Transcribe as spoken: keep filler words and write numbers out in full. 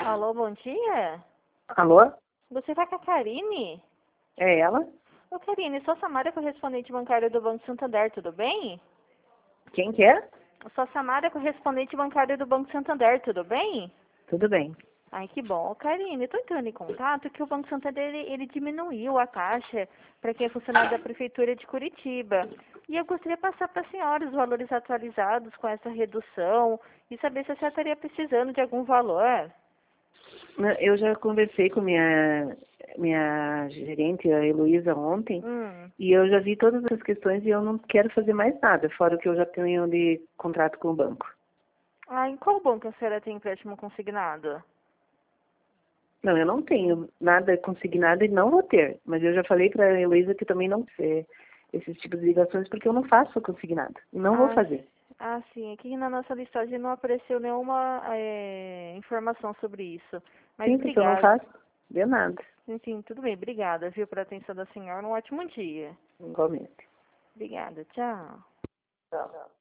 Alô, bom dia? Alô? Você vai com a Karine? É ela? Ô, Karine, sou Samara, correspondente bancária do Banco Santander, tudo bem? Quem que é? Sou Samara, correspondente bancária do Banco Santander, tudo bem? Tudo bem. Ai, que bom. Ô, Karine, estou entrando em contato que o Banco Santander, ele, ele diminuiu a taxa para quem é funcionário da Prefeitura de Curitiba. E eu gostaria de passar para a senhora os valores atualizados com essa redução e saber se a senhora estaria precisando de algum valor. Eu já conversei com minha minha gerente, a Heloísa, ontem, Hum. e eu já vi todas as questões e eu não quero fazer mais nada, fora o que eu já tenho de contrato com o banco. Ah, em qual banco a senhora tem empréstimo consignado? Não, eu não tenho nada consignado e não vou ter, mas eu já falei para a Heloísa que também não sei esses tipos de ligações porque eu não faço consignado e não vou Ah, fazer. ah, sim. Aqui na nossa listagem não apareceu nenhuma é, informação sobre isso. Mas Sim, porque eu não obrigada. faço de nada, Enfim, tudo bem. Obrigada, viu, pela atenção da senhora. Um ótimo dia. igualmente. Obrigada. Tchau. Tchau.